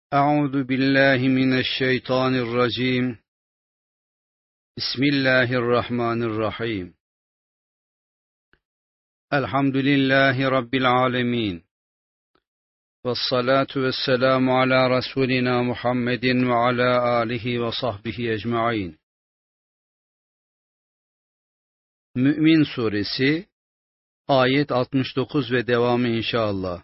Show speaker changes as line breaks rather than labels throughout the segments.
أعوذ بالله من الشيطان الرجيم. بسم الله الرحمن الرحيم. الحمد لله رب العالمين، والصلاة والسلام على رسولنا محمد وعلى آله وصحبه أجمعين. Mü'min Suresi ayet 69 ve devamı inşallah.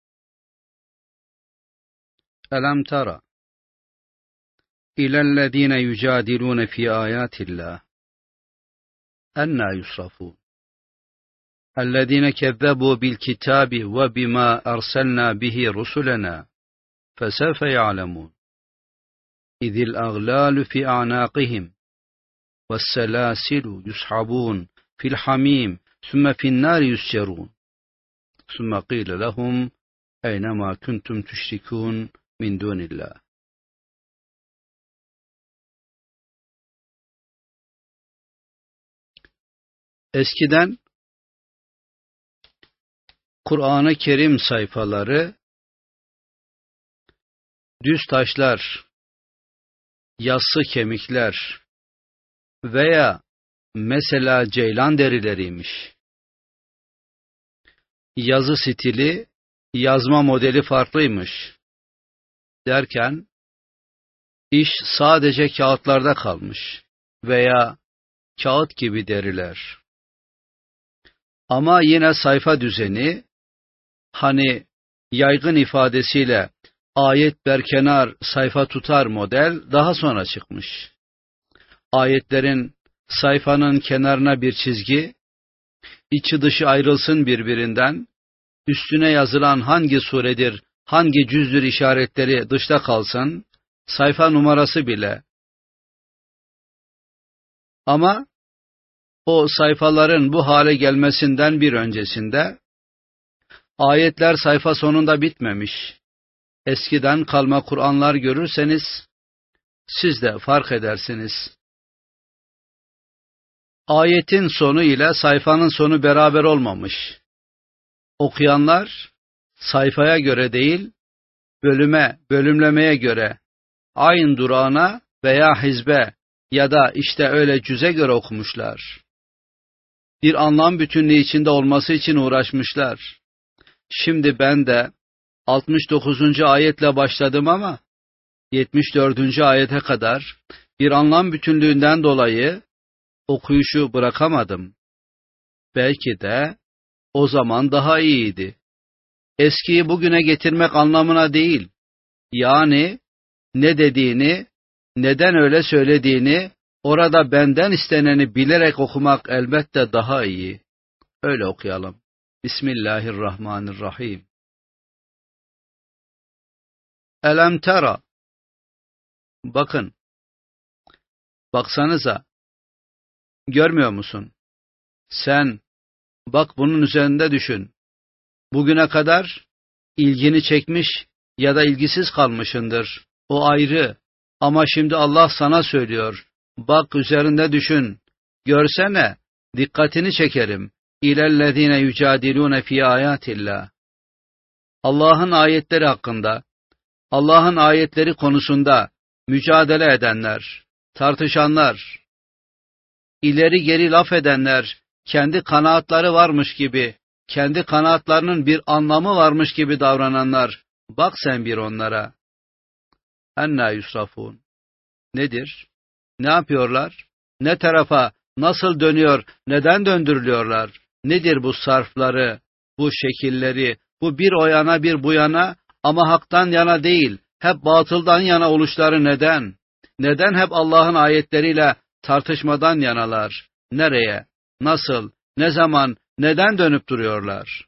Elem tara ilellezine yücadilune fi ayatillah enna yusrafun ellezine kezzebu bil kitabi ve bima erselna bihi rusulena fesevfe ya'lemun izil aglalu fi a'naqihim vesselasilu yushabun fil hamim sümme fin nari yuscerun sümme qile lehum eynema kuntum tüşrikun min dunillah. Eskiden Kur'an-ı Kerim sayfaları düz taşlar, yassı kemikler veya mesela ceylan derileriymiş. Yazı stili, yazma modeli farklıymış derken iş sadece kağıtlarda kalmış veya kağıt gibi deriler. Ama yine sayfa düzeni, hani yaygın ifadesiyle ayet berkenar sayfa tutar model daha sonra çıkmış. Ayetlerin sayfanın kenarına bir çizgi, içi dışı ayrılsın birbirinden, üstüne yazılan hangi suredir, hangi cüzdür işaretleri dışta kalsın, sayfa numarası bile. Ama o sayfaların bu hale gelmesinden bir öncesinde, ayetler sayfa sonunda bitmemiş. Eskiden kalma Kur'anlar görürseniz, siz de fark edersiniz. Ayetin sonu ile sayfanın sonu beraber olmamış. Okuyanlar, sayfaya göre değil, bölümlemeye göre, ayn durağına veya hizbe ya da işte öyle cüze göre okumuşlar. Bir anlam bütünlüğü içinde olması için uğraşmışlar. Şimdi ben de 69. ayetle başladım ama 74. ayete kadar bir anlam bütünlüğünden dolayı okuyuşu bırakamadım. Belki de o zaman daha iyiydi. Eskiyi bugüne getirmek anlamına değil, yani ne dediğini, neden öyle söylediğini, orada benden isteneni bilerek okumak elbette daha iyi. Öyle okuyalım. Bismillahirrahmanirrahim. Elem tera. Bakın. Baksanıza. Görmüyor musun? Sen, bak bunun üzerinde düşün. Bugüne kadar ilgini çekmiş ya da ilgisiz kalmışındır. O ayrı. Ama şimdi Allah sana söylüyor. Bak üzerinde düşün. Görsene, dikkatini çekerim. İlellezine yücadilune fi ayatillah. Allah'ın ayetleri hakkında, Allah'ın ayetleri konusunda mücadele edenler, tartışanlar, ileri geri laf edenler, kendi kanaatları varmış gibi, kendi kanaatlarının bir anlamı varmış gibi davrananlar, bak sen bir onlara. Enna yusrafun. Nedir? Ne yapıyorlar? Ne tarafa, nasıl dönüyor, neden döndürülüyorlar? Nedir bu sarfları, bu şekilleri, bu bir o yana bir bu yana ama haktan yana değil, hep batıldan yana oluşları neden? Neden hep Allah'ın ayetleriyle tartışmadan yanalar? Nereye, nasıl, ne zaman, neden dönüp duruyorlar?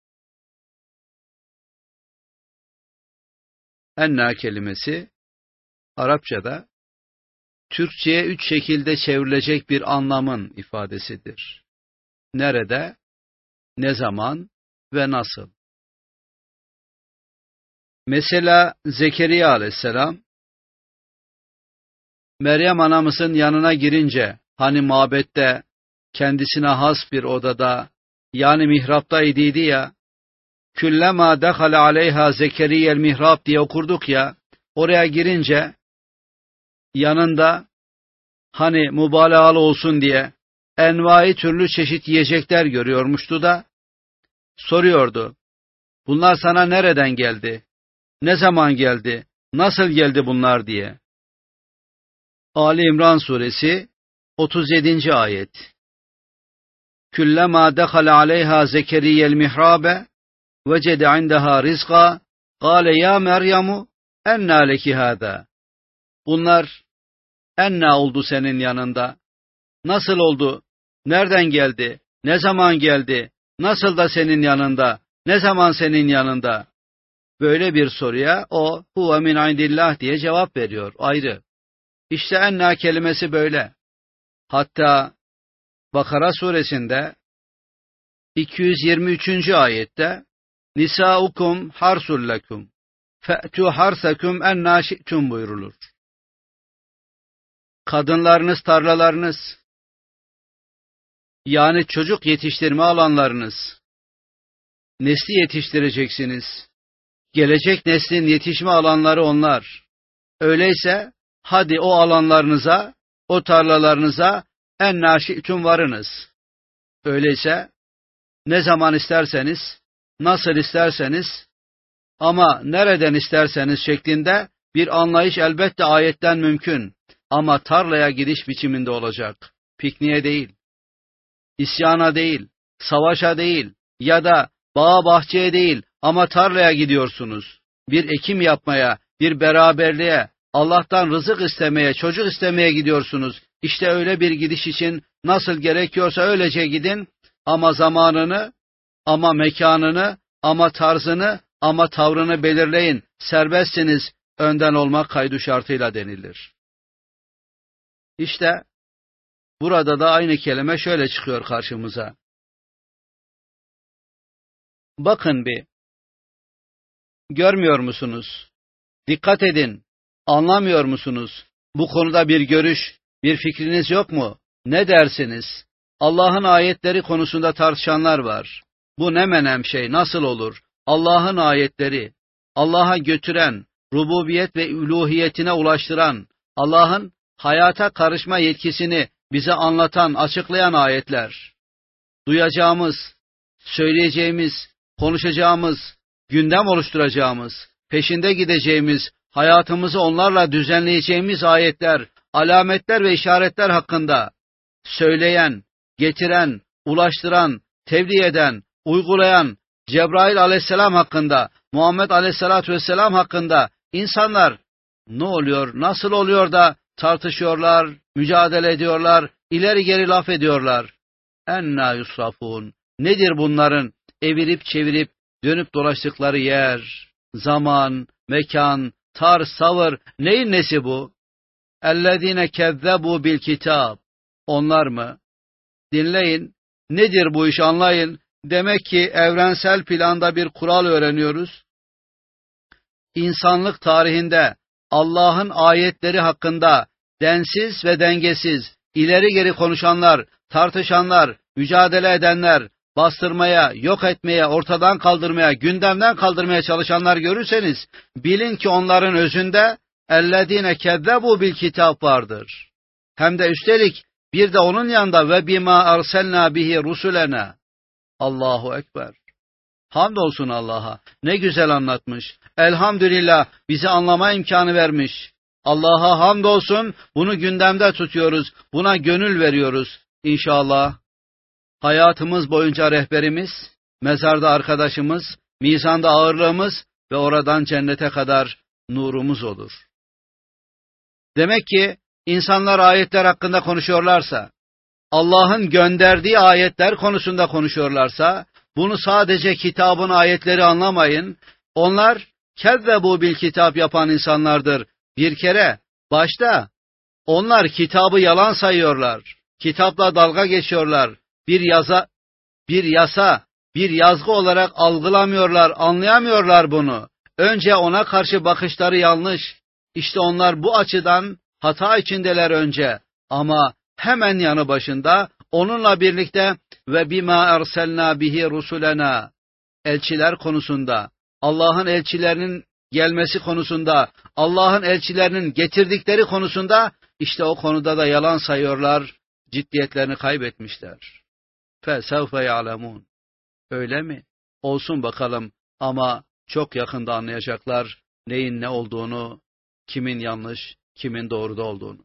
Enna kelimesi, Arapçada, Türkçe'ye 3 şekilde çevrilecek bir anlamın ifadesidir. Nerede, ne zaman ve nasıl? Mesela Zekeriya aleyhisselam, Meryem anamızın yanına girince, hani mabette, kendisine has bir odada, yani mihrapta idiydi ya, Küllema dehale aleyha Zekeriyel mihrab diye okurduk ya, oraya girince yanında hani mübalağalı olsun diye envai türlü çeşit yiyecekler görüyormuştu da soruyordu. Bunlar sana nereden geldi? Ne zaman geldi? Nasıl geldi bunlar diye. Ali İmran suresi 37. ayet. Küllema dekhala aleyha Zekeriya'l mihrabe vecede indaha rizqa kâle ya Meryemu enna leki hâzâ. Bunlar enna oldu senin yanında. Nasıl oldu? Nereden geldi? Ne zaman geldi? Nasıl da senin yanında? Ne zaman senin yanında? Böyle bir soruya o huve min indillah diye cevap veriyor. Ayrı. İşte enna kelimesi böyle. Hatta Bakara suresinde 223. ayette Nisaukum harsul lekum fe'tu harsakum enna şi'tum buyurulur. Kadınlarınız tarlalarınız, yani çocuk yetiştirme alanlarınız, nesli yetiştireceksiniz. Gelecek neslin yetişme alanları onlar. Öyleyse hadi o alanlarınıza, o tarlalarınıza enna şi'tum varınız. Öyleyse ne zaman isterseniz, nasıl isterseniz ama nereden isterseniz şeklinde bir anlayış elbette ayetten mümkün. Ama tarlaya gidiş biçiminde olacak. Pikniğe değil, isyana değil, savaşa değil ya da bağa bahçeye değil ama tarlaya gidiyorsunuz. Bir ekim yapmaya, bir beraberliğe, Allah'tan rızık istemeye, çocuk istemeye gidiyorsunuz. İşte öyle bir gidiş için nasıl gerekiyorsa öylece gidin ama zamanını, ama mekanını, ama tarzını, ama tavrını belirleyin. Serbestsiniz, önden olmak kaydu şartıyla denilir. İşte burada da aynı kelime şöyle çıkıyor karşımıza. Bakın bir, görmüyor musunuz? Dikkat edin, anlamıyor musunuz? Bu konuda bir görüş, bir fikriniz yok mu? Ne dersiniz? Allah'ın ayetleri konusunda tartışanlar var. Bu ne menem şey, nasıl olur? Allah'ın ayetleri, Allah'a götüren, rububiyet ve üluhiyetine ulaştıran, Allah'ın hayata karışma yetkisini bize anlatan, açıklayan ayetler. Duyacağımız, söyleyeceğimiz, konuşacağımız, gündem oluşturacağımız, peşinde gideceğimiz, hayatımızı onlarla düzenleyeceğimiz ayetler, alametler ve işaretler hakkında söyleyen, getiren, ulaştıran, tebliğ eden, uygulayan Cebrail aleyhisselam hakkında, Muhammed aleyhisselatü vesselam hakkında insanlar ne oluyor, nasıl oluyor da tartışıyorlar, mücadele ediyorlar, ileri geri laf ediyorlar. Enna yusrafun. Nedir bunların evirip çevirip dönüp dolaştıkları yer, zaman, mekan, tarz, savır, neyin nesi bu? Ellezine kezzebu bil kitab. Onlar mı? Dinleyin. Nedir bu iş, anlayın. Demek ki evrensel planda bir kural öğreniyoruz. İnsanlık tarihinde Allah'ın ayetleri hakkında densiz ve dengesiz, ileri geri konuşanlar, tartışanlar, mücadele edenler, bastırmaya, yok etmeye, ortadan kaldırmaya, gündemden kaldırmaya çalışanlar görürseniz, bilin ki onların özünde ellezine kezzebu bil kitap vardır. Hem de üstelik bir de onun yanında ve bima arselna bihi rusulena. Allahu Ekber. Hamdolsun Allah'a. Ne güzel anlatmış. Elhamdülillah bize anlama imkanı vermiş. Allah'a hamdolsun, bunu gündemde tutuyoruz, buna gönül veriyoruz. İnşallah hayatımız boyunca rehberimiz, mezarda arkadaşımız, mizanda ağırlığımız ve oradan cennete kadar nurumuz olur. Demek ki insanlar ayetler hakkında konuşuyorlarsa, Allah'ın gönderdiği ayetler konusunda konuşuyorlarsa, bunu sadece kitabın ayetleri anlamayın. Onlar kezzebu bil kitap yapan insanlardır. Bir kere başta onlar kitabı yalan sayıyorlar. Kitapla dalga geçiyorlar. Bir yasa, bir yazgı olarak algılamıyorlar, anlayamıyorlar bunu. Önce ona karşı bakışları yanlış. İşte onlar bu açıdan hata içindeler önce. Ama hemen yanı başında onunla birlikte ve bima erselna bihi rusulena, elçiler konusunda, Allah'ın elçilerinin gelmesi konusunda, Allah'ın elçilerinin getirdikleri konusunda, işte o konuda da yalan sayıyorlar, ciddiyetlerini kaybetmişler. فَسَوْفَ يَعْلَمُونَ. Öyle mi? Olsun bakalım, ama çok yakında anlayacaklar neyin ne olduğunu, kimin yanlış, kimin doğruda olduğunu.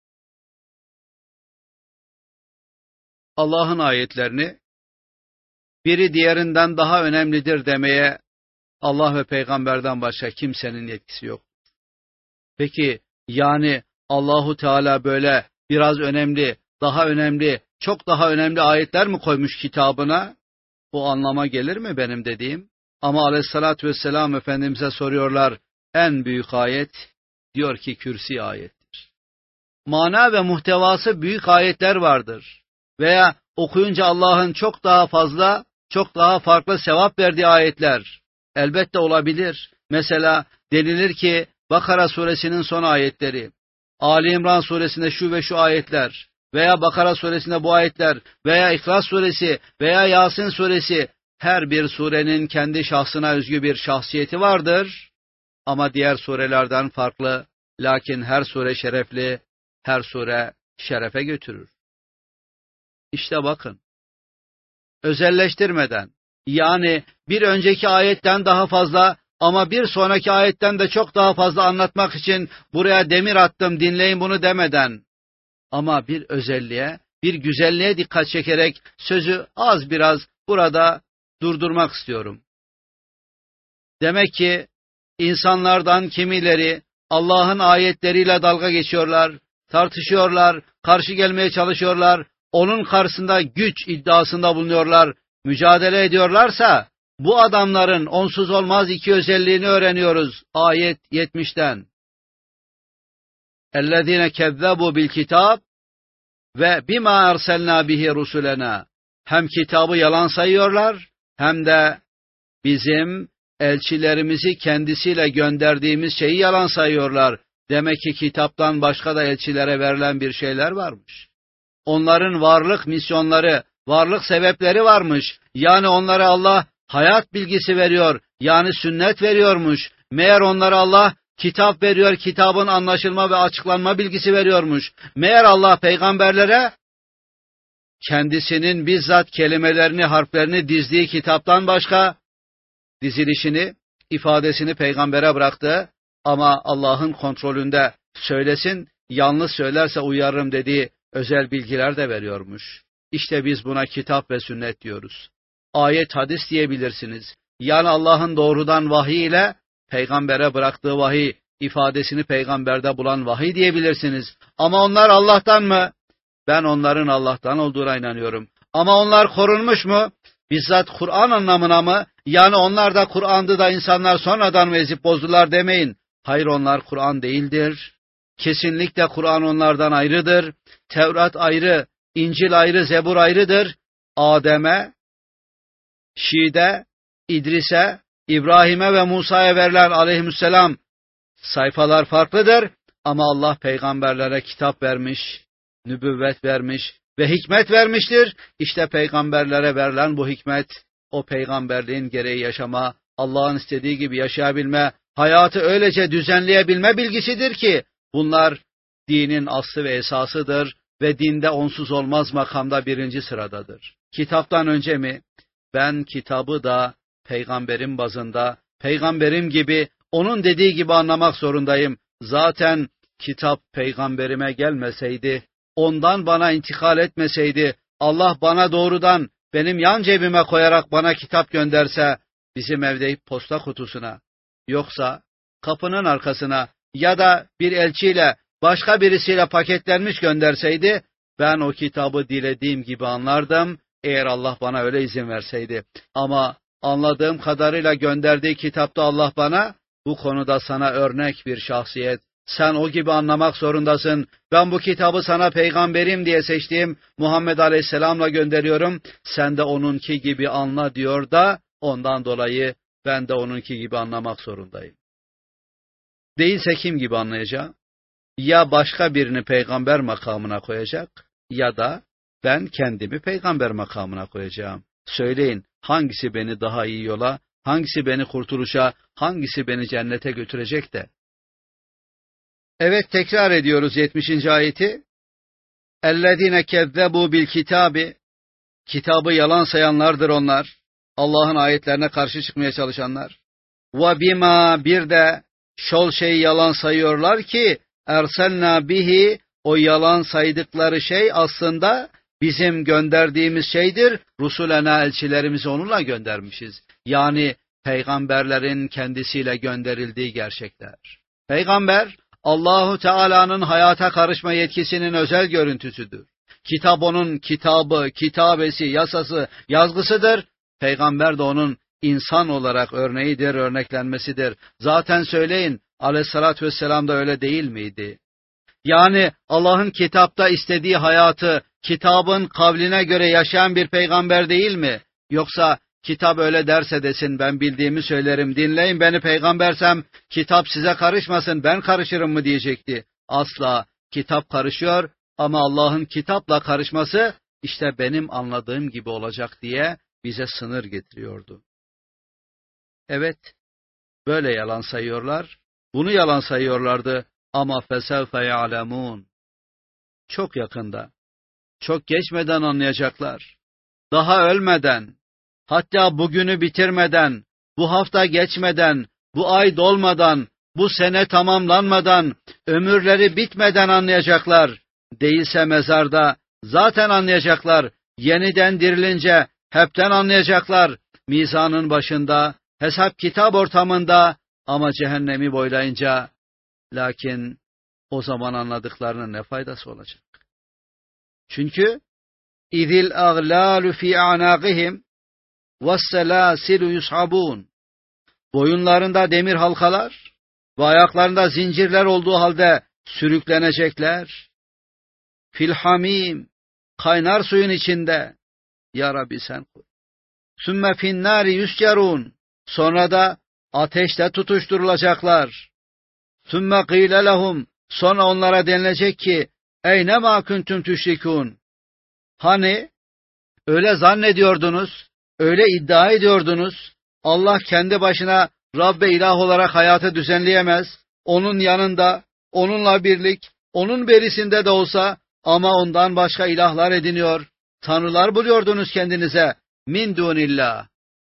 Allah'ın ayetlerini biri diğerinden daha önemlidir demeye Allah ve peygamberden başka kimsenin yetkisi yok. Peki yani Allahu Teala böyle biraz önemli, daha önemli, çok daha önemli ayetler mi koymuş kitabına? Bu anlama gelir mi benim dediğim? Ama Aleyhisselatü Vesselam Efendimiz'e soruyorlar, en büyük ayet, diyor ki Kürsi ayettir. Mana ve muhtevası büyük ayetler vardır. Veya okuyunca Allah'ın çok daha fazla, çok daha farklı sevap verdiği ayetler elbette olabilir. Mesela denilir ki Bakara suresinin son ayetleri, Ali İmran suresinde şu ve şu ayetler veya Bakara suresinde bu ayetler veya İhlas suresi veya Yasin suresi, her bir surenin kendi şahsına özgü bir şahsiyeti vardır. Ama diğer surelerden farklı, lakin her sure şerefli, her sure şerefe götürür. İşte bakın, özelleştirmeden, yani bir önceki ayetten daha fazla ama bir sonraki ayetten de çok daha fazla anlatmak için buraya demir attım, dinleyin bunu demeden, ama bir özelliğe, bir güzelliğe dikkat çekerek sözü az biraz burada durdurmak istiyorum. Demek ki insanlardan kimileri Allah'ın ayetleriyle dalga geçiyorlar, tartışıyorlar, karşı gelmeye çalışıyorlar, onun karşısında güç iddiasında bulunuyorlar, mücadele ediyorlarsa, bu adamların onsuz olmaz iki özelliğini öğreniyoruz ayet 70'ten. اَلَّذ۪ينَ كَذَّبُوا بِالْكِتَابِ ve bima erselna bihi rusulena. Hem kitabı yalan sayıyorlar, hem de bizim elçilerimizi kendisiyle gönderdiğimiz şeyi yalan sayıyorlar. Demek ki kitaptan başka da elçilere verilen bir şeyler varmış. Onların varlık misyonları, varlık sebepleri varmış. Yani onlara Allah hayat bilgisi veriyor, yani sünnet veriyormuş. Meğer onlara Allah kitap veriyor, kitabın anlaşılma ve açıklanma bilgisi veriyormuş. Meğer Allah peygamberlere kendisinin bizzat kelimelerini, harflerini dizdiği kitaptan başka dizilişini, ifadesini peygambere bıraktı. Ama Allah'ın kontrolünde söylesin, yanlış söylerse uyarırım dediği özel bilgiler de veriyormuş. İşte biz buna kitap ve sünnet diyoruz. Ayet, hadis diyebilirsiniz. Yani Allah'ın doğrudan vahiy ile peygambere bıraktığı vahiy, ifadesini peygamberde bulan vahiy diyebilirsiniz. Ama onlar Allah'tan mı? Ben onların Allah'tan olduğuna inanıyorum. Ama onlar korunmuş mu? Bizzat Kur'an anlamına mı? Yani onlar da Kur'an'dı da insanlar sonradan mı ezip bozdular demeyin. Hayır, onlar Kur'an değildir. Kesinlikle Kur'an onlardan ayrıdır. Tevrat ayrı, İncil ayrı, Zebur ayrıdır. Adem'e, Şi'de, İdris'e, İbrahim'e ve Musa'ya verilen aleyhisselam sayfalar farklıdır. Ama Allah peygamberlere kitap vermiş, nübüvvet vermiş ve hikmet vermiştir. İşte peygamberlere verilen bu hikmet, o peygamberliğin gereği yaşama, Allah'ın istediği gibi yaşayabilme, hayatı öylece düzenleyebilme bilgisidir ki, bunlar dinin aslı ve esasıdır ve dinde onsuz olmaz makamda birinci sıradadır. Kitaptan önce mi? Ben kitabı da peygamberin bazında, peygamberim gibi, onun dediği gibi anlamak zorundayım. Zaten kitap peygamberime gelmeseydi, ondan bana intikal etmeseydi, Allah bana doğrudan benim yan cebime koyarak bana kitap gönderse, bizim evde posta kutusuna, yoksa kapının arkasına ya da bir elçiyle, başka birisiyle paketlenmiş gönderseydi, ben o kitabı dilediğim gibi anlardım, eğer Allah bana öyle izin verseydi. Ama anladığım kadarıyla gönderdiği kitapta Allah bana, bu konuda sana örnek bir şahsiyet, sen o gibi anlamak zorundasın, ben bu kitabı sana peygamberim diye seçtiğim Muhammed Aleyhisselam'la gönderiyorum, sen de onunki gibi anla diyor da, ondan dolayı ben de onunki gibi anlamak zorundayım. Değilse kim gibi anlayacağım? Ya başka birini peygamber makamına koyacak, ya da ben kendimi peygamber makamına koyacağım. Söyleyin, hangisi beni daha iyi yola, Hangisi beni kurtuluşa, hangisi beni cennete götürecek de? Evet, tekrar ediyoruz 70. ayeti. اَلَّذ۪ينَ كَذَّبُوا بِالْكِتَابِ Kitabı yalan sayanlardır onlar. Allah'ın ayetlerine karşı çıkmaya çalışanlar. وَبِمَا Bir de şol şeyi yalan sayıyorlar ki اَرْسَلْنَا bihi O yalan saydıkları şey aslında bizim gönderdiğimiz şeydir. Rusulena elçilerimizi onunla göndermişiz. Yani peygamberlerin kendisiyle gönderildiği gerçekler. Peygamber Allahu Teala'nın hayata karışma yetkisinin özel görüntüsüdür. Kitap onun kitabı, kitabesi, yasası, yazgısıdır. Peygamber de onun insan olarak örneğidir, örneklenmesidir. Zaten söyleyin, Aleyhissalatü vesselam da öyle değil miydi? Yani Allah'ın kitapta istediği hayatı, kitabın kavline göre yaşayan bir peygamber değil mi? Yoksa kitap öyle derse desin, ben bildiğimi söylerim, dinleyin beni peygambersem, kitap size karışmasın, ben karışırım mı diyecekti. Asla, kitap karışıyor ama Allah'ın kitapla karışması, işte benim anladığım gibi olacak diye bize sınır getiriyordu. Evet, böyle yalan sayıyorlar, bunu yalan sayıyorlardı ama fesevfe ya'lemûn. Çok yakında, çok geçmeden anlayacaklar. Daha ölmeden, hatta bugünü bitirmeden, bu hafta geçmeden, bu ay dolmadan, bu sene tamamlanmadan, ömürleri bitmeden anlayacaklar. Değilse mezarda zaten anlayacaklar. Yeniden dirilince hepten anlayacaklar. Mizanın başında, hesap kitap ortamında ama cehennemi boylayınca, lakin o zaman anladıklarının ne faydası olacak? Çünkü İzil aglalu fi anaqihim vesselasilu yushabun. Boyunlarında demir halkalar ve ayaklarında zincirler olduğu halde sürüklenecekler. Fil hamim, kaynar suyun içinde. Ya Rabbi sen koy. Sümme fin nari yuscarun. Sonra da ateşte tutuşturulacaklar. Sümme qîle lehum. Sonra onlara denilecek ki eyne ma kuntum tüşrikûn. Hani öyle zannediyordunuz, öyle iddia ediyordunuz, Allah kendi başına Rabbe ilah olarak hayatı düzenleyemez, onun yanında, onunla birlik, onun berisinde de olsa ama ondan başka ilahlar ediniyor, tanrılar buluyordunuz kendinize, min dunillah.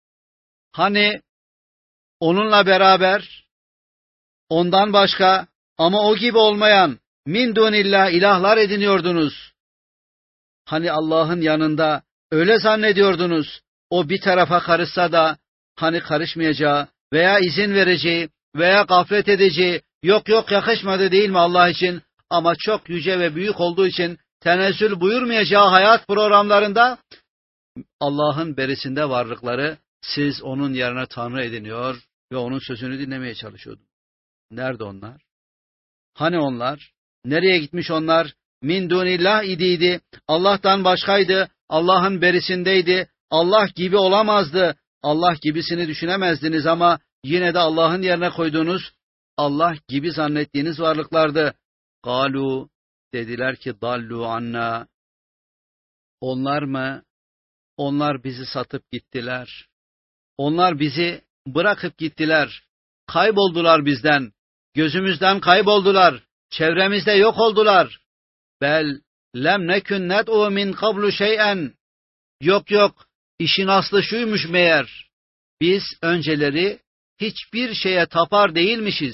Hani onunla beraber, ondan başka ama o gibi olmayan, min dunillah ilahlar ediniyordunuz. Hani Allah'ın yanında öyle zannediyordunuz, o bir tarafa karışsa da hani karışmayacağı veya izin vereceği veya gaflet edeceği, yok yakışmadı değil mi Allah için, ama çok yüce ve büyük olduğu için tenezzül buyurmayacağı hayat programlarında Allah'ın berisinde varlıkları siz onun yerine Tanrı ediniyor ve onun sözünü dinlemeye çalışıyordunuz. Nerede onlar? Hani onlar? Nereye gitmiş onlar? Min dunillah idiydi. Allah'tan başkaydı. Allah'ın berisindeydi. Allah gibi olamazdı. Allah gibisini düşünemezdiniz ama yine de Allah'ın yerine koyduğunuz, Allah gibi zannettiğiniz varlıklardı. Galu, dediler ki dallu anna. Onlar mı? Onlar bizi satıp gittiler. Onlar bizi bırakıp gittiler. Kayboldular bizden. Gözümüzden kayboldular. Çevremizde yok oldular. Bel lem nekün ned'u min kablu şey'en. Yok, işin aslı şuymuş meğer. Biz önceleri hiçbir şeye tapar değilmişiz.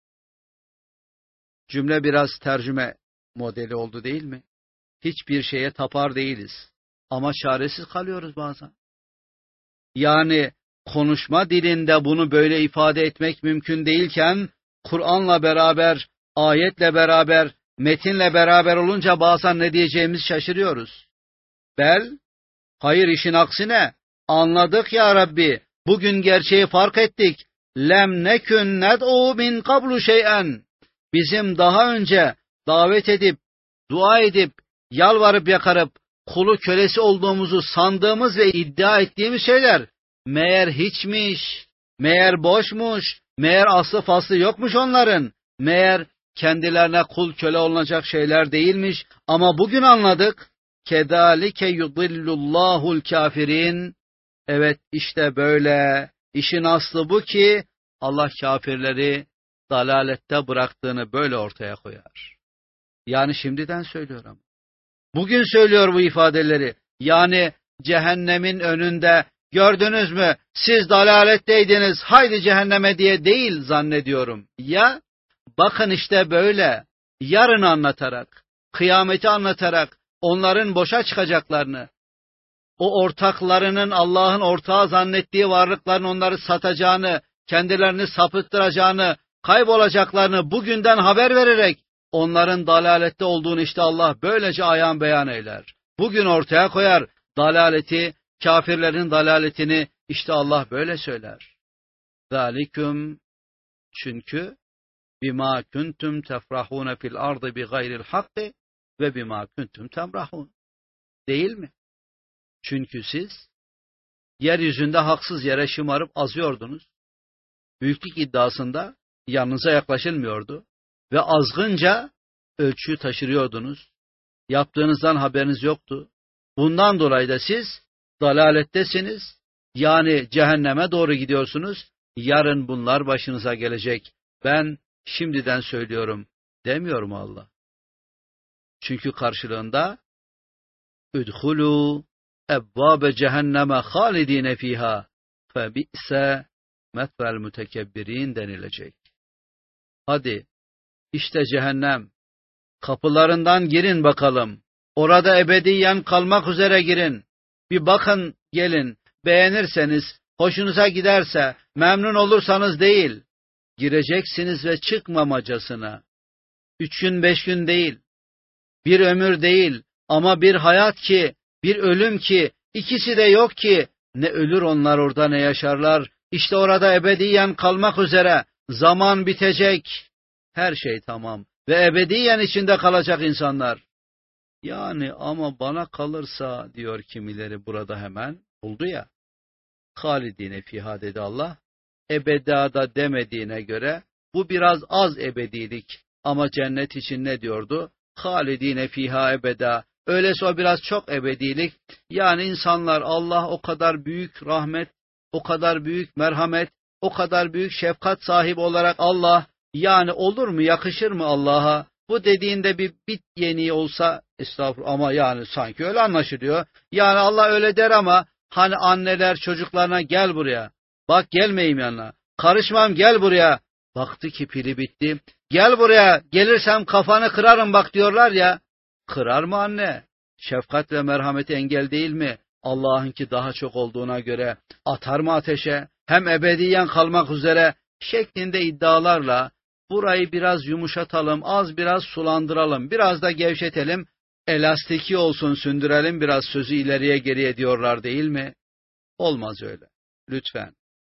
Cümle biraz tercüme modeli oldu değil mi? Hiçbir şeye tapar değiliz. Ama çaresiz kalıyoruz bazen. Yani konuşma dilinde bunu böyle ifade etmek mümkün değilken, Kur'an'la beraber, ayetle beraber, metinle beraber olunca bazen ne diyeceğimizi şaşırıyoruz. Bel, hayır işin aksine, anladık ya Rabbi, bugün gerçeği fark ettik. Lem nekün ned'u min kablu şey'en. Bizim daha önce davet edip, dua edip, yalvarıp yakarıp, kulu kölesi olduğumuzu sandığımız ve iddia ettiğimiz şeyler, meğer hiçmiş, meğer boşmuş, meğer aslı faslı yokmuş onların, meğer kendilerine kul köle olunacak şeyler değilmiş, ama bugün anladık. Kedalike yudillullahul kafirin. Evet, işte böyle İşin aslı bu ki Allah kafirleri dalalette bıraktığını böyle ortaya koyar. Yani şimdiden söylüyorum. Bugün söylüyor bu ifadeleri. Yani cehennemin önünde gördünüz mü siz dalaletteydiniz haydi cehenneme diye değil zannediyorum. Ya bakın işte böyle yarını anlatarak, kıyameti anlatarak onların boşa çıkacaklarını, o ortaklarının Allah'ın ortağı zannettiği varlıkların onları satacağını, kendilerini sapıttıracağını, kaybolacaklarını bugünden haber vererek onların dalalette olduğunu işte Allah böylece ayan beyan eyler. Bugün ortaya koyar dalaleti, kafirlerin dalaletini işte Allah böyle söyler. Zalikum çünkü bima kuntum tefrahun fil ardı bi gayril hakkı ve bima kuntum temrahun. Değil mi? Çünkü siz yeryüzünde haksız yere şımarıp azıyordunuz. Büyüklük iddiasında yanınıza yaklaşılmıyordu ve azgınca ölçüyü taşırıyordunuz. Yaptığınızdan haberiniz yoktu. Bundan dolayı da siz dalalettesiniz. Yani cehenneme doğru gidiyorsunuz. Yarın bunlar başınıza gelecek. Ben şimdiden söylüyorum demiyor mu Allah? Çünkü karşılığında Üdhulû ebbâbe cehenneme halidîne fîhâ febi'se metvel mütekebbirin denilecek. Hadi işte cehennem kapılarından girin bakalım. Orada ebediyen kalmak üzere girin. Bir bakın gelin. Beğenirseniz, hoşunuza giderse, memnun olursanız değil. Gireceksiniz ve çıkmamacasına. 3 gün 5 gün değil. Bir ömür değil. Ama bir hayat ki, bir ölüm ki, ikisi de yok ki. Ne ölür onlar orada ne yaşarlar. İşte orada ebediyen kalmak üzere. Zaman bitecek. Her şey tamam. Ve ebediyen içinde kalacak insanlar. Yani ama bana kalırsa diyor kimileri burada hemen buldu ya. Halidine fiha dedi Allah. Ebedada demediğine göre bu biraz az ebedilik. Ama cennet için ne diyordu? Halidine fiha ebeda. Öyleyse o biraz çok ebedilik. Yani insanlar Allah o kadar büyük rahmet, o kadar büyük merhamet, o kadar büyük şefkat sahibi olarak Allah yani olur mu yakışır mı Allah'a? Bu dediğinde bir bit yeniği olsa estağfurullah ama yani sanki öyle anlaşılıyor. Yani Allah öyle der ama hani anneler çocuklarına gel buraya. Bak gelmeyeyim yanına. Karışmam gel buraya. Baktı ki pili bitti. Gel buraya gelirsem kafanı kırarım bak diyorlar ya. Kırar mı anne? Şefkat ve merhameti engel değil mi? Allah'ınki daha çok olduğuna göre atar mı ateşe? Hem ebediyen kalmak üzere şeklinde iddialarla burayı biraz yumuşatalım, az biraz sulandıralım, biraz da gevşetelim, elastiki olsun sündürelim biraz sözü ileriye geriye diyorlar değil mi? Olmaz öyle. Lütfen.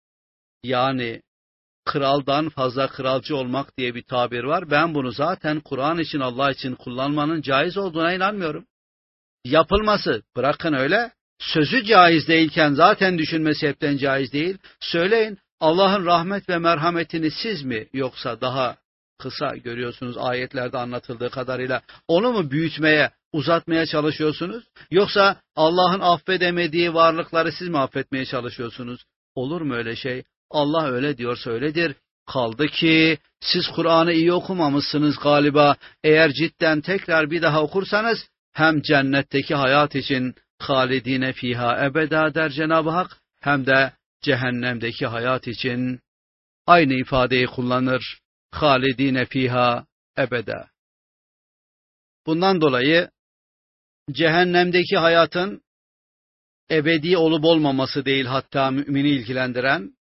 Yani kraldan fazla kralcı olmak diye bir tabir var. Ben bunu zaten Kur'an için Allah için kullanmanın caiz olduğuna inanmıyorum. Yapılması bırakın öyle. Sözü caiz değilken zaten düşünmesi hepten caiz değil. Söyleyin Allah'ın rahmet ve merhametini siz mi yoksa daha kısa görüyorsunuz ayetlerde anlatıldığı kadarıyla onu mu büyütmeye, uzatmaya çalışıyorsunuz? Yoksa Allah'ın affedemediği varlıkları siz mi affetmeye çalışıyorsunuz? Olur mu öyle şey? Allah öyle diyorsa öyledir. Kaldı ki siz Kur'an'ı iyi okumamışsınız galiba. Eğer cidden tekrar bir daha okursanız hem cennetteki hayat için halidine fiha ebeda der Cenab-ı Hak hem de cehennemdeki hayat için aynı ifadeyi kullanır. Halidine fiha ebeda. Bundan dolayı cehennemdeki hayatın ebedi olup olmaması değil hatta mümini ilgilendiren,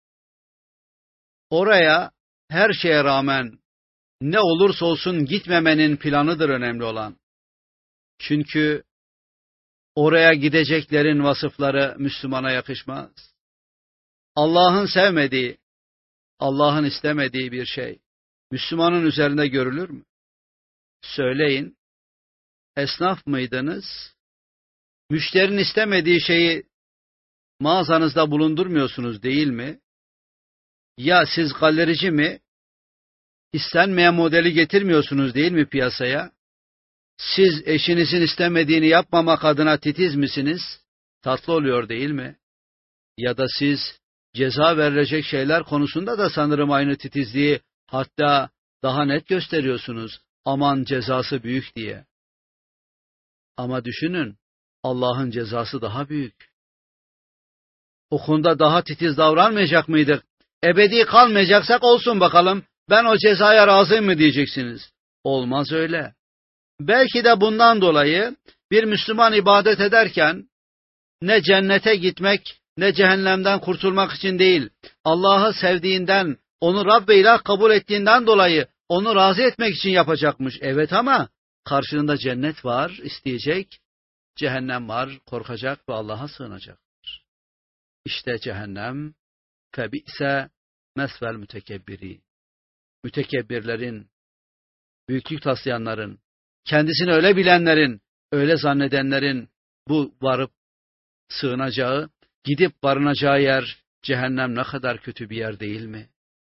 oraya her şeye rağmen ne olursa olsun gitmemenin planıdır önemli olan. Çünkü oraya gideceklerin vasıfları Müslümana yakışmaz. Allah'ın sevmediği, Allah'ın istemediği bir şey Müslümanın üzerinde görülür mü? Söyleyin, esnaf mıydınız? Müşterinin istemediği şeyi mağazanızda bulundurmuyorsunuz değil mi? Ya siz galerici mi? İstenmeyen modeli getirmiyorsunuz değil mi piyasaya? Siz eşinizin istemediğini yapmamak adına titiz misiniz? Tatlı oluyor değil mi? Ya da siz ceza verilecek şeyler konusunda da sanırım aynı titizliği, hatta daha net gösteriyorsunuz. Aman cezası büyük diye. Ama düşünün, Allah'ın cezası daha büyük. O konuda daha titiz davranmayacak mıydık? Ebedi kalmayacaksak olsun bakalım, ben o cezaya razıyım mı diyeceksiniz. Olmaz öyle. Belki de bundan dolayı bir Müslüman ibadet ederken ne cennete gitmek ne cehennemden kurtulmak için değil, Allah'ı sevdiğinden, onu Rab ve İlah kabul ettiğinden dolayı onu razı etmek için yapacakmış. Evet, ama karşılığında cennet var, isteyecek, cehennem var, korkacak ve Allah'a sığınacaktır. İşte cehennem, febi'se mesvel mütekebbiri. Mütekebbirlerin, büyüklük taslayanların, kendisini öyle bilenlerin, öyle zannedenlerin bu varıp sığınacağı, gidip barınacağı yer cehennem ne kadar kötü bir yer değil mi?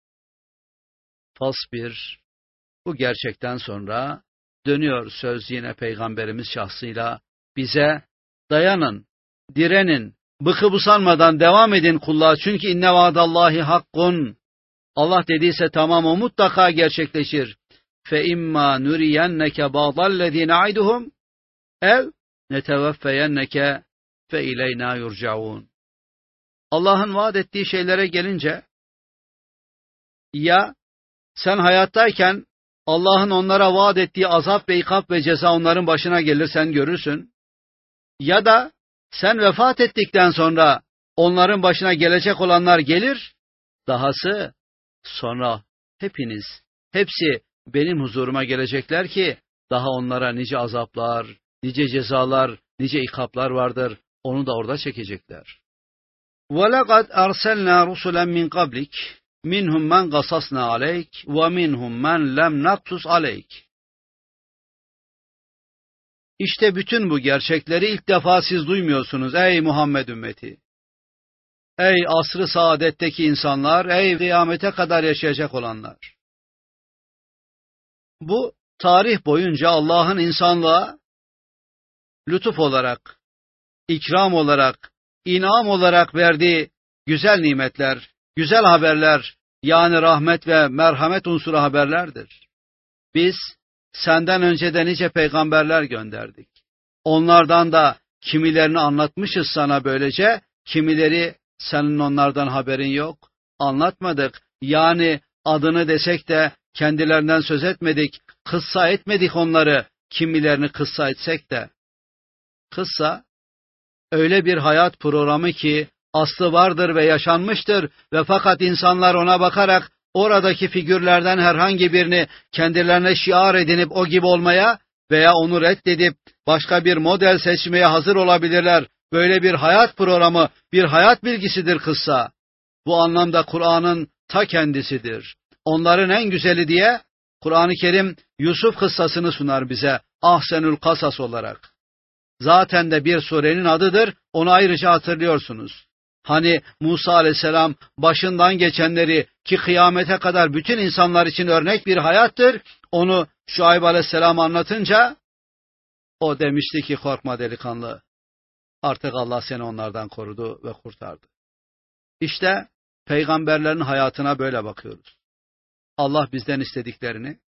Fasbir, bu gerçekten sonra dönüyor söz yine Peygamberimiz şahsıyla bize, dayanın, direnin, bıkıp usanmadan devam edin kulluğa, çünkü inne vaadallahi hakkun. Allah dediyse tamam, o mutlaka gerçekleşir. Fe imma nuriyenneke ba'dallezine aiduhum ev neteveffeyenneke fe ileyna yurcaun. Allah'ın vaat ettiği şeylere gelince, ya sen hayattayken Allah'ın onlara vaat ettiği azap ve ikab ve ceza onların başına gelir, sen görürsün. Ya da sen vefat ettikten sonra onların başına gelecek olanlar gelir. Dahası sonra hepiniz, hepsi benim huzuruma gelecekler ki daha onlara nice azaplar, nice cezalar, nice ikaplar vardır. Onu da orada çekecekler. وَلَقَدْ أَرْسَلْنَا رُسُلًا مِنْ قَبْلِكَ مِنْهُمْ مَنْ قَصَصْنَا عَلَيْكَ وَمِنْهُمْ مَنْ لَمْ نَقْصُصْ عَلَيْكَ. İşte bütün bu gerçekleri ilk defa siz duymuyorsunuz ey Muhammed ümmeti. Ey asr-ı saadetteki insanlar, ey kıyamete kadar yaşayacak olanlar. Bu tarih boyunca Allah'ın insanlığa lütuf olarak, ikram olarak, inam olarak verdiği güzel nimetler, güzel haberler, yani rahmet ve merhamet unsuru haberlerdir. Biz senden önce de nice peygamberler gönderdik. Onlardan da kimilerini anlatmışız sana böylece, kimileri senin onlardan haberin yok, anlatmadık. Yani adını desek de kendilerinden söz etmedik, kıssa etmedik onları, kimilerini kıssa etsek de. Kıssa, öyle bir hayat programı ki aslı vardır ve yaşanmıştır ve fakat insanlar ona bakarak oradaki figürlerden herhangi birini kendilerine şiar edinip o gibi olmaya veya onu reddedip başka bir model seçmeye hazır olabilirler. Böyle bir hayat programı, bir hayat bilgisidir kıssa. Bu anlamda Kur'an'ın ta kendisidir. Onların en güzeli diye Kur'an-ı Kerim Yusuf kıssasını sunar bize Ahsenül Kasas olarak. Zaten de bir surenin adıdır, onu ayrıca hatırlıyorsunuz. Hani Musa aleyhisselam başından geçenleri ki kıyamete kadar bütün insanlar için örnek bir hayattır, onu Şuayb aleyhisselam anlatınca o demişti ki korkma delikanlı, artık Allah seni onlardan korudu ve kurtardı. İşte peygamberlerin hayatına böyle bakıyoruz. Allah bizden istediklerini,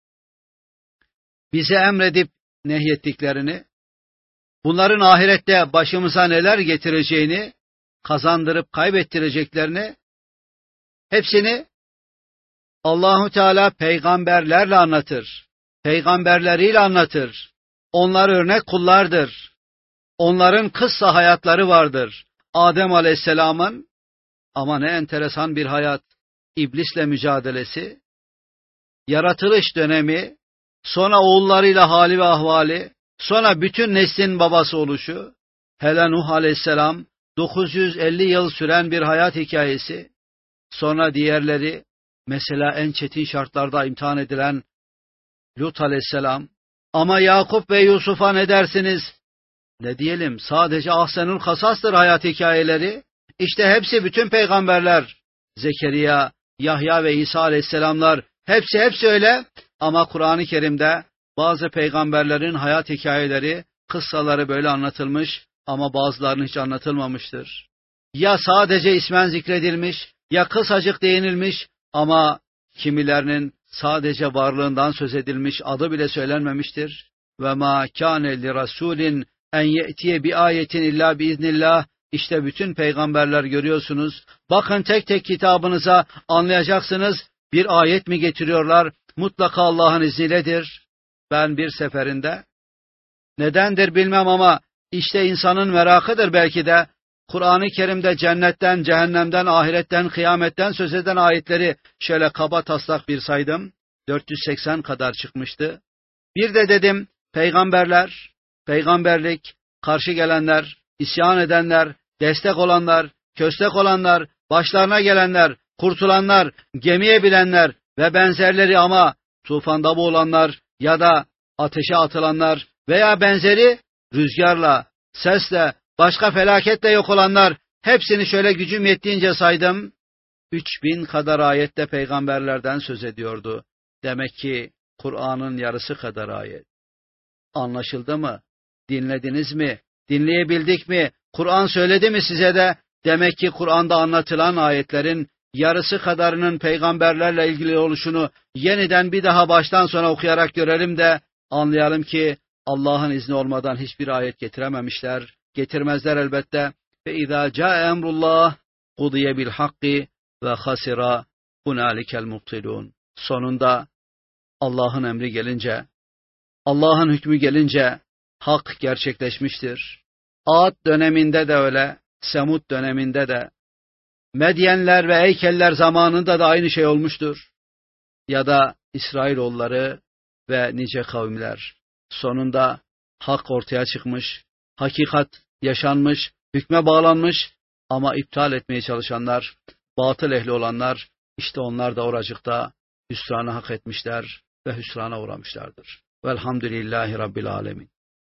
bize emredip nehyettiklerini, bunların ahirette başımıza neler getireceğini, kazandırıp kaybettireceklerini, hepsini Allahu Teala peygamberlerle anlatır. Peygamberleriyle anlatır. Onlar örnek kullardır. Onların kıssa hayatları vardır. Adem Aleyhisselam'ın, ama ne enteresan bir hayat, iblisle mücadelesi, yaratılış dönemi, sonra oğullarıyla hali ve ahvali, sonra bütün neslin babası oluşu, hele Nuh Aleyhisselam 950 yıl süren bir hayat hikayesi, sonra diğerleri, mesela en çetin şartlarda imtihan edilen Lut Aleyhisselam, ama Yakup ve Yusuf'a ne dersiniz? Ne diyelim, sadece Ahsenül Kasas'tır hayat hikayeleri. İşte hepsi, bütün peygamberler, Zekeriya, Yahya ve İsa Aleyhisselamlar, hepsi öyle. Ama Kur'an-ı Kerim'de bazı peygamberlerin hayat hikayeleri, kıssaları böyle anlatılmış ama bazılarının hiç anlatılmamıştır. Ya sadece ismen zikredilmiş ya kısacık değinilmiş ama kimilerinin sadece varlığından söz edilmiş, adı bile söylenmemiştir. Ve ma kâne li rasûlin en ye'tiye bi ayetin illa biiznillah. İşte bütün peygamberler görüyorsunuz. Bakın tek tek kitabınıza, anlayacaksınız. Bir ayet mi getiriyorlar? Mutlaka Allah'ın izniyle. Ben bir seferinde, nedendir bilmem ama işte insanın merakıdır belki de, Kur'an-ı Kerim'de cennetten, cehennemden, ahiretten, kıyametten söz eden ayetleri şöyle kaba taslak bir saydım. 480 kadar çıkmıştı. Bir de dedim, peygamberler, peygamberlik, karşı gelenler, isyan edenler, destek olanlar, köstek olanlar, başlarına gelenler, kurtulanlar, gemiye binenler ve benzerleri ama tufanda boğulanlar ya da ateşe atılanlar veya benzeri rüzgarla, sesle, başka felaketle yok olanlar, hepsini şöyle gücüm yettiğince saydım. 3000 kadar ayette peygamberlerden söz ediyordu. Demek ki Kur'an'ın yarısı kadar ayet. Anlaşıldı mı? Dinlediniz mi? Dinleyebildik mi? Kur'an söyledi mi size de? Demek ki Kur'an'da anlatılan ayetlerin yarısı kadarının peygamberlerle ilgili oluşunu yeniden bir daha baştan sona okuyarak görelim de anlayalım ki Allah'ın izni olmadan hiçbir ayet getirememişler. Getirmezler elbette. Ve izâ câe emrullah kudiye bil hakki ve hasira hunâlikel mubtilûn. Sonunda Allah'ın emri gelince, Allah'ın hükmü gelince hak gerçekleşmiştir. Ad döneminde de öyle, Semud döneminde de, Medyenler ve Eykeller zamanında da aynı şey olmuştur. Ya da İsrailoğulları ve nice kavimler. Sonunda hak ortaya çıkmış, hakikat yaşanmış, hükme bağlanmış ama iptal etmeye çalışanlar, batıl ehli olanlar, işte onlar da oracıkta hüsranı hak etmişler ve hüsrana uğramışlardır. Velhamdülillahi Rabbil alemin.